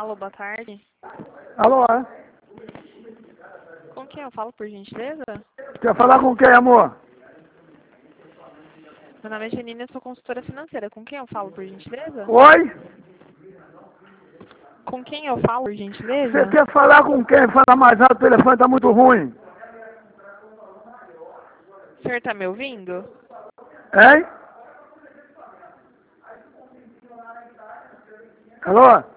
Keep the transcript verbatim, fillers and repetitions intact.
Alô, boa tarde. Alô, é? Com quem eu falo, por gentileza? Quer falar com quem, amor? Meu nome é Janine, eu sou consultora financeira. Com quem eu falo, por gentileza? Oi? Com quem eu falo, por gentileza? Você quer falar com quem? Fala mais alto, o telefone tá muito ruim. O senhor tá me ouvindo? Hein? Alô?